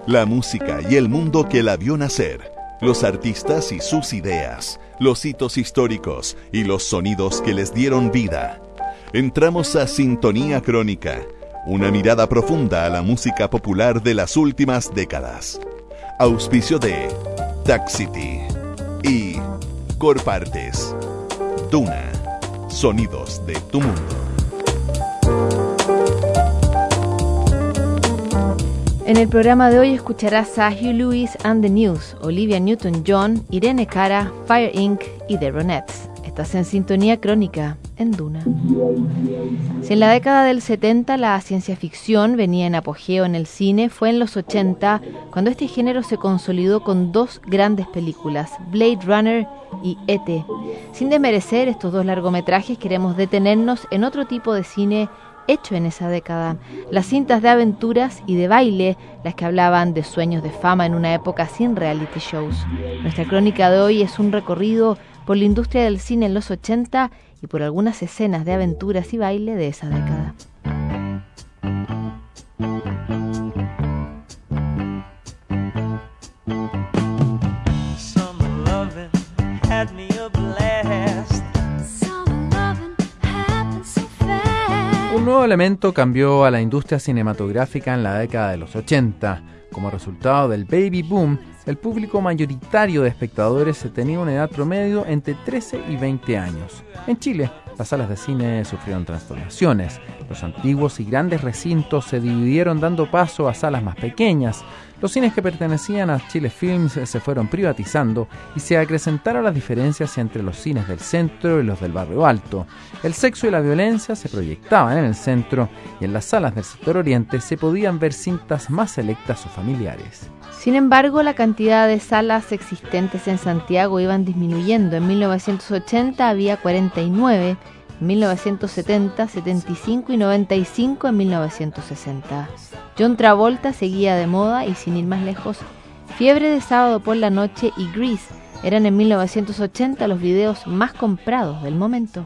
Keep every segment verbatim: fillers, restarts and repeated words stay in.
La música y el mundo que la vio nacer, los artistas y sus ideas, los hitos históricos y los sonidos que les dieron vida. Entramos a Sintonía Crónica, una mirada profunda a la música popular de las últimas décadas. Auspicio de Taxity y Corpartes. Duna, sonidos de tu mundo. En el programa de hoy escucharás a Huey Lewis and the News, Olivia Newton-John, Irene Cara, Fire incorporated y The Ronettes. Estás en Sintonía Crónica, en Duna. Si en la década del setenta la ciencia ficción venía en apogeo en el cine, fue en los ochenta cuando este género se consolidó con dos grandes películas, Blade Runner y E T Sin desmerecer estos dos largometrajes, queremos detenernos en otro tipo de cine hecho en esa década, las cintas de aventuras y de baile, las que hablaban de sueños de fama en una época sin reality shows. Nuestra crónica de hoy es un recorrido por la industria del cine en los ochenta y por algunas escenas de aventuras y baile de esa década. Un nuevo elemento cambió a la industria cinematográfica en la década de los ochenta. Como resultado del baby boom, el público mayoritario de espectadores tenía una edad promedio entre trece y veinte años. En Chile, las salas de cine sufrieron transformaciones. Los antiguos y grandes recintos se dividieron dando paso a salas más pequeñas. Los cines que pertenecían a Chile Films se fueron privatizando y se acrecentaron las diferencias entre los cines del centro y los del barrio alto. El sexo y la violencia se proyectaban en el centro y en las salas del sector oriente se podían ver cintas más selectas o familiares. Sin embargo, la cantidad de salas existentes en Santiago iban disminuyendo. En mil novecientos ochenta había cuarenta y nueve, en mil novecientos setenta, setenta y cinco y noventa y cinco en mil novecientos sesenta. John Travolta seguía de moda y, sin ir más lejos, Fiebre de sábado por la noche y Grease eran en mil novecientos ochenta los videos más comprados del momento.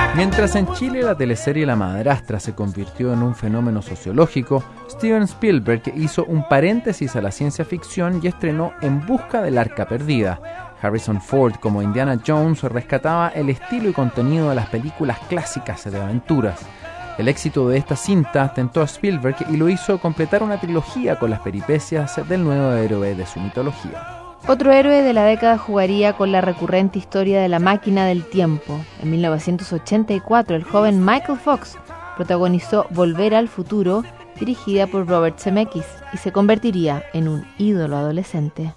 Mientras en Chile la teleserie La Madrastra se convirtió en un fenómeno sociológico, Steven Spielberg hizo un paréntesis a la ciencia ficción y estrenó En busca del arca perdida. Harrison Ford como Indiana Jones rescataba el estilo y contenido de las películas clásicas de aventuras. El éxito de esta cinta tentó a Spielberg y lo hizo completar una trilogía con las peripecias del nuevo héroe de su mitología. Otro héroe de la década jugaría con la recurrente historia de la máquina del tiempo. En mil novecientos ochenta y cuatro, el joven Michael Fox protagonizó Volver al futuro, dirigida por Robert Zemeckis, y se convertiría en un ídolo adolescente.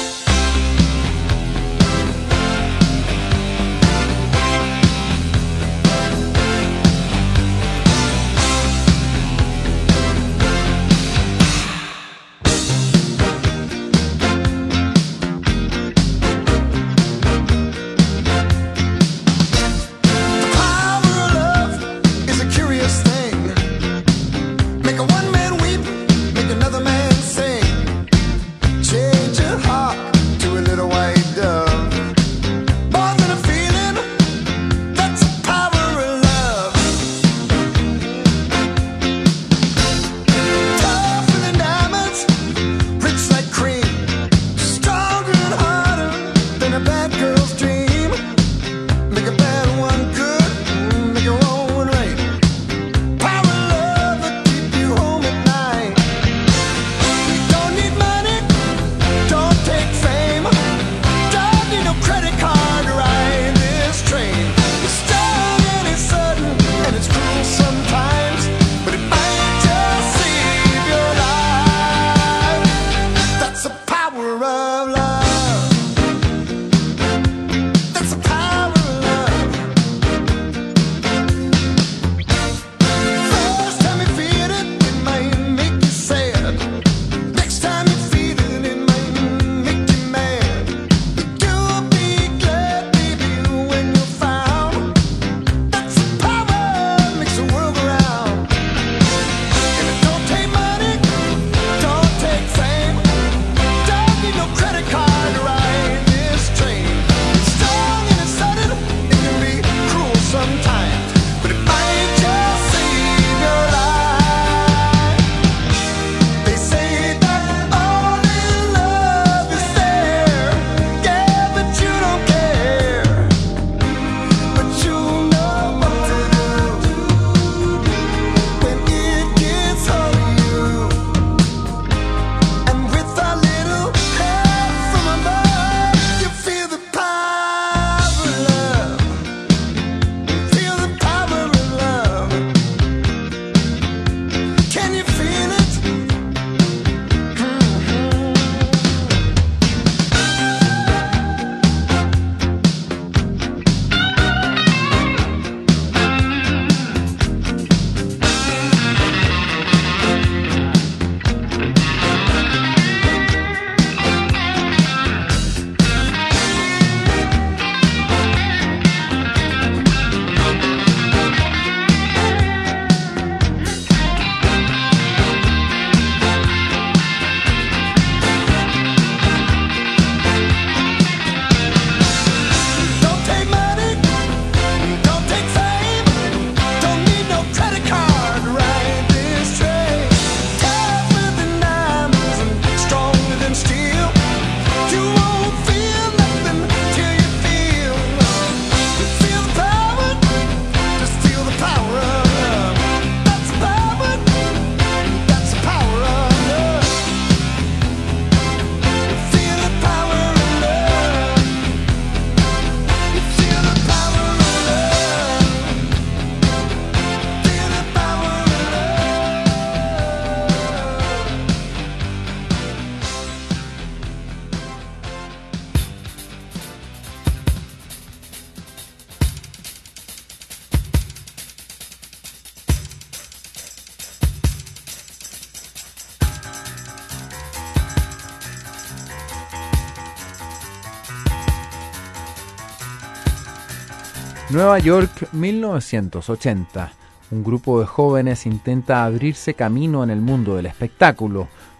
Nueva York, mil novecientos ochenta. Un grupo de jóvenes intenta abrirse camino en el mundo del espectáculo.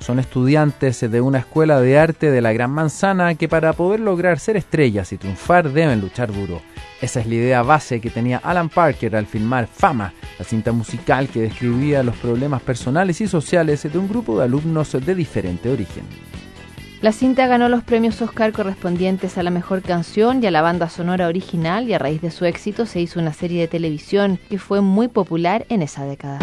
Son estudiantes de una escuela de arte de la Gran Manzana que para poder lograr ser estrellas y triunfar deben luchar duro. Esa es la idea base que tenía Alan Parker al filmar Fama, la cinta musical que describía los problemas personales y sociales de un grupo de alumnos de diferente origen. La cinta ganó los premios Oscar correspondientes a la mejor canción y a la banda sonora original, y a raíz de su éxito se hizo una serie de televisión que fue muy popular en esa década.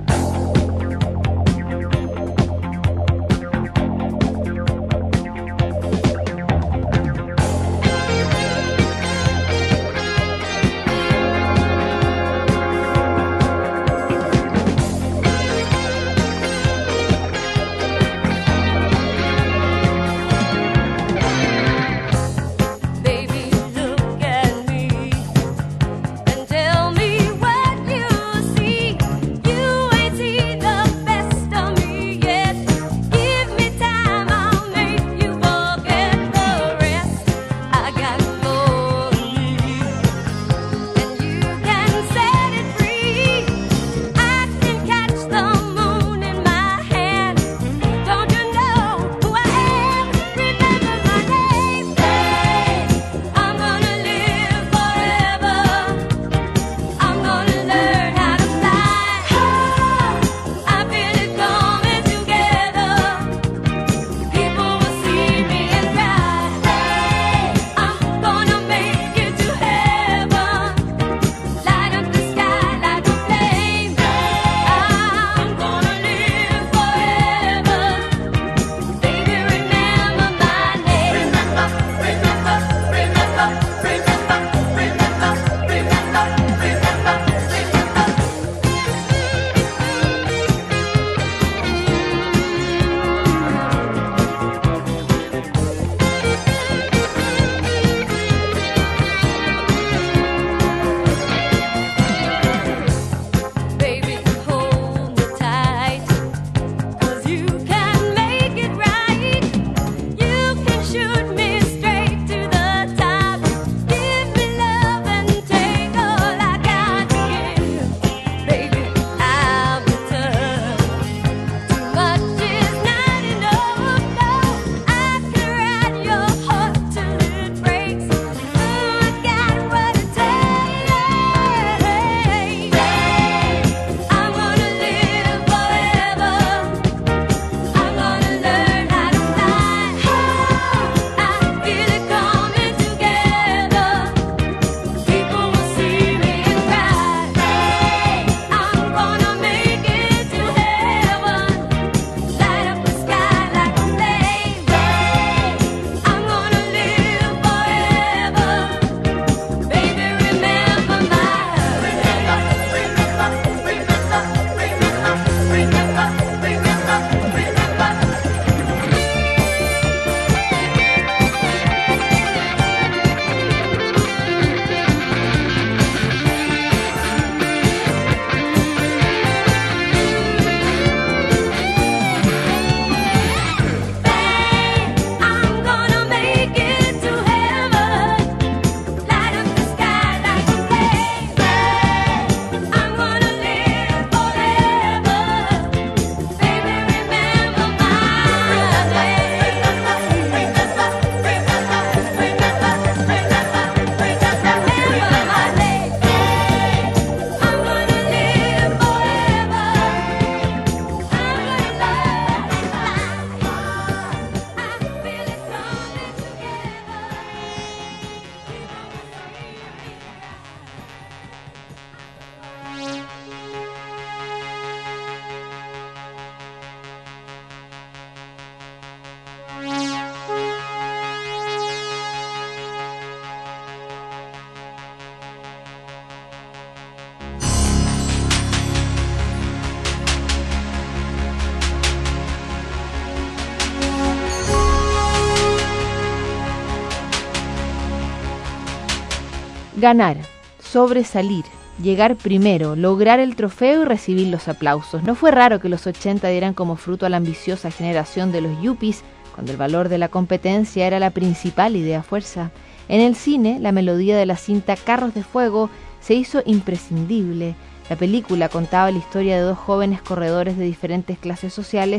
Ganar, sobresalir, llegar primero, lograr el trofeo y recibir los aplausos. No fue raro que los ochenta dieran como fruto a la ambiciosa generación de los yuppies, cuando el valor de la competencia era la principal idea fuerza. En el cine, la melodía de la cinta Carros de Fuego se hizo imprescindible. La película contaba la historia de dos jóvenes corredores de diferentes clases sociales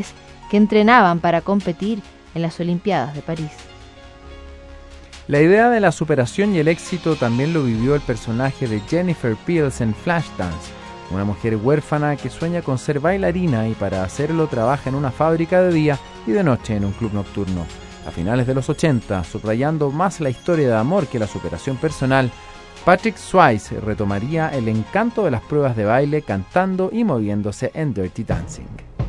que entrenaban para competir en las Olimpiadas de París. La idea de la superación y el éxito también lo vivió el personaje de Jennifer Beals en Flashdance, una mujer huérfana que sueña con ser bailarina y para hacerlo trabaja en una fábrica de día y de noche en un club nocturno. A finales de los ochenta, subrayando más la historia de amor que la superación personal, Patrick Swayze retomaría el encanto de las pruebas de baile cantando y moviéndose en Dirty Dancing.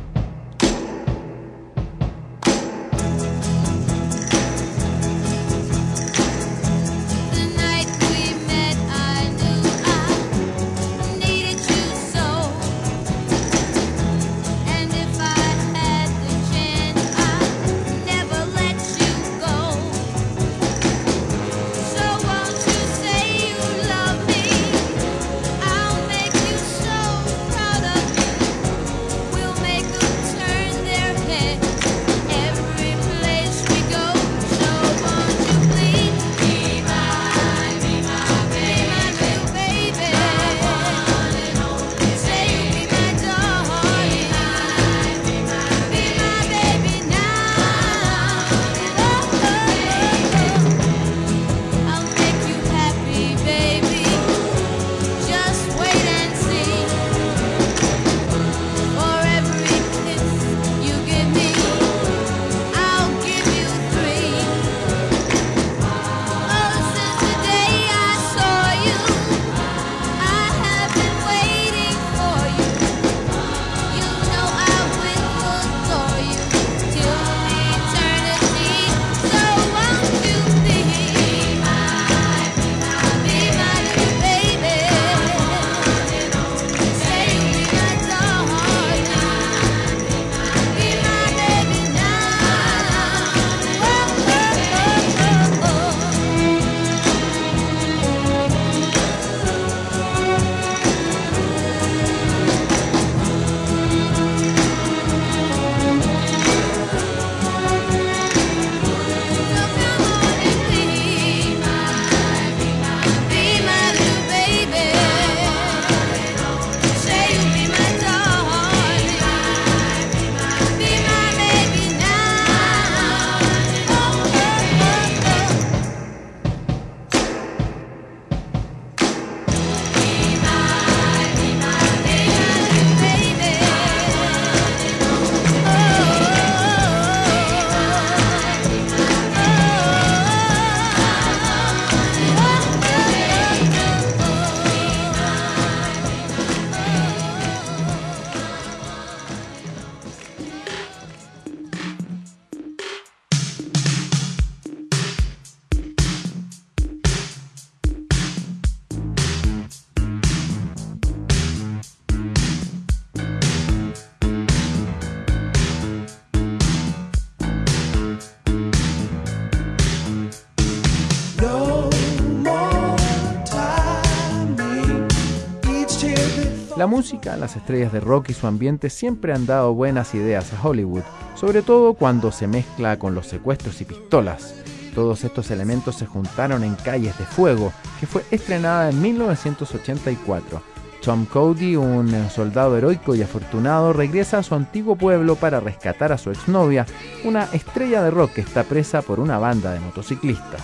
La música, las estrellas de rock y su ambiente siempre han dado buenas ideas a Hollywood, sobre todo cuando se mezcla con los secuestros y pistolas. Todos estos elementos se juntaron en Calles de Fuego, que fue estrenada en mil novecientos ochenta y cuatro. Tom Cody, un soldado heroico y afortunado, regresa a su antiguo pueblo para rescatar a su exnovia, una estrella de rock que está presa por una banda de motociclistas.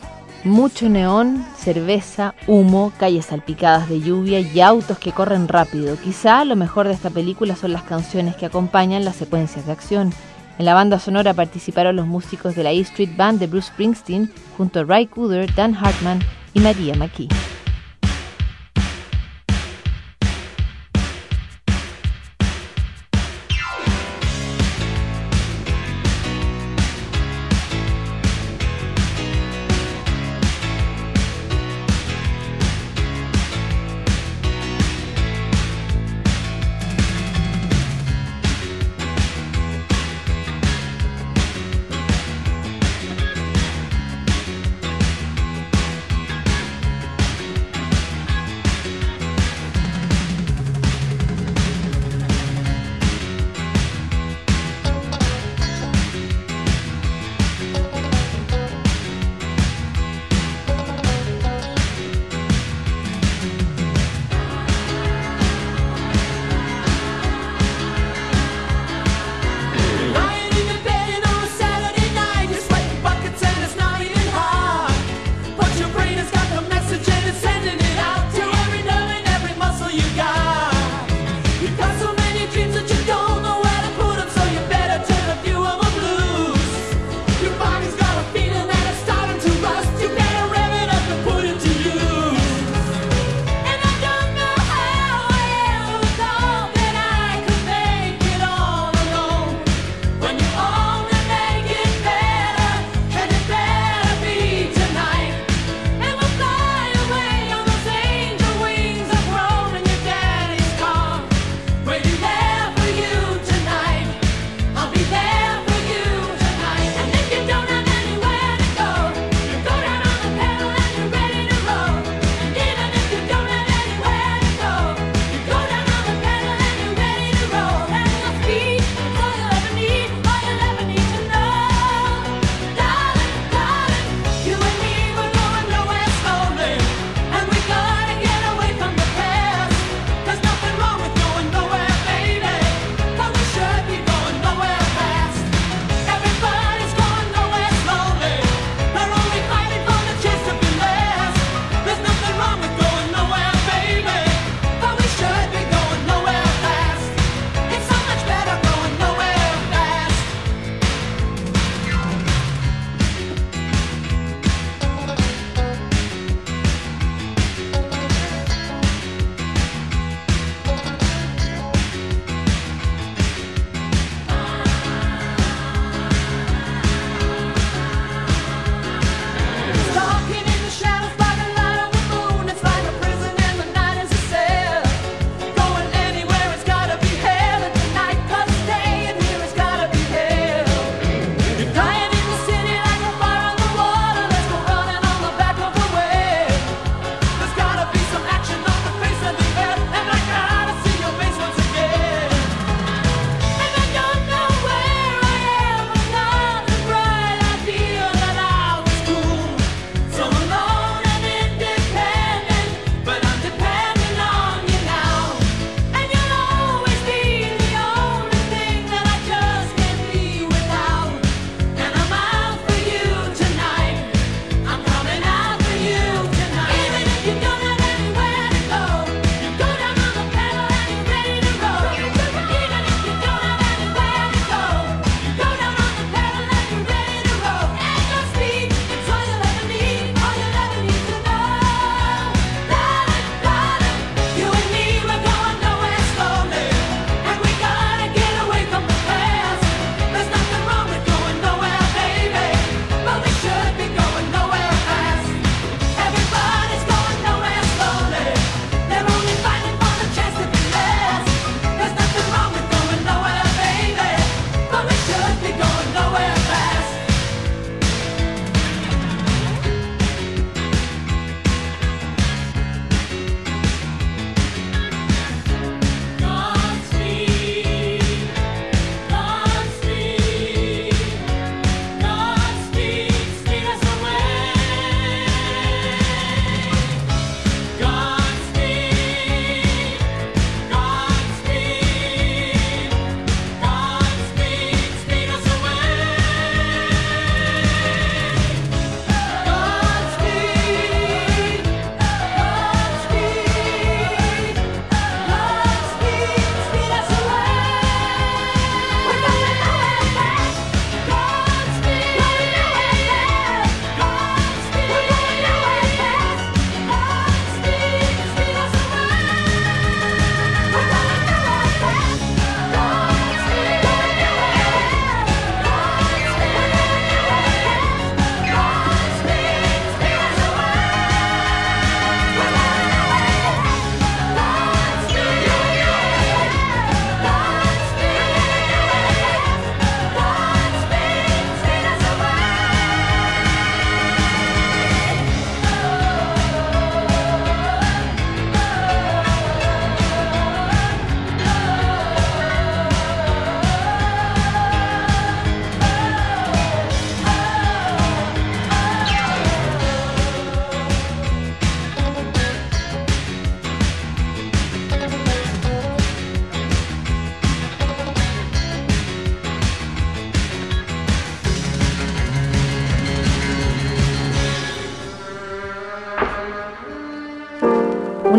Mucho neón, cerveza, humo, calles salpicadas de lluvia y autos que corren rápido. Quizá lo mejor de esta película son las canciones que acompañan las secuencias de acción. En la banda sonora participaron los músicos de la E Street Band de Bruce Springsteen, junto a Ray Cooder, Dan Hartman y Maria McKee. And we'll fly away on those angel wings of Rome, and your dad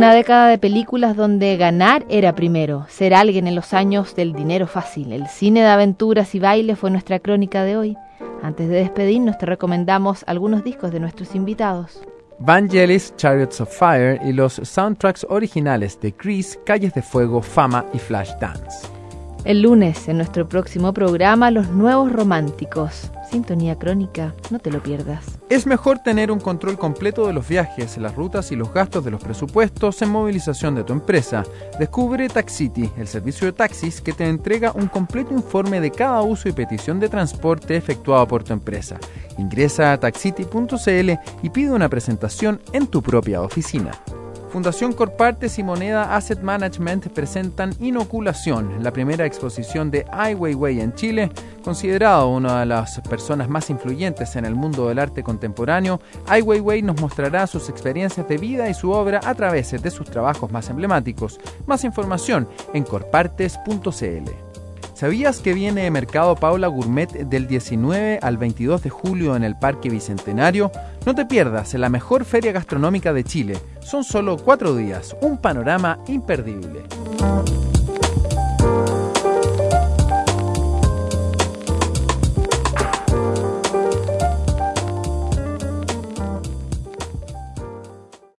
Una década de películas donde ganar era primero, ser alguien en los años del dinero fácil. El cine de aventuras y baile fue nuestra crónica de hoy. Antes de despedirnos te recomendamos algunos discos de nuestros invitados. Vangelis, Chariots of Fire y los soundtracks originales de Grease, Calles de Fuego, Fama y Flashdance. El lunes, en nuestro próximo programa, Los Nuevos Románticos. Sintonía Crónica, no te lo pierdas. Es mejor tener un control completo de los viajes, las rutas y los gastos de los presupuestos en movilización de tu empresa. Descubre Taxity, el servicio de taxis que te entrega un completo informe de cada uso y petición de transporte efectuado por tu empresa. Ingresa a taxity punto c l y pide una presentación en tu propia oficina. Fundación Corpartes y Moneda Asset Management presentan Inoculación, la primera exposición de Ai Weiwei en Chile. Considerado una de las personas más influyentes en el mundo del arte contemporáneo, Ai Weiwei nos mostrará sus experiencias de vida y su obra a través de sus trabajos más emblemáticos. Más información en corpartes punto c l. ¿Sabías que viene Mercado Paula Gourmet del diecinueve al veintidós de julio en el Parque Bicentenario? No te pierdas la mejor feria gastronómica de Chile. Son solo cuatro días, un panorama imperdible.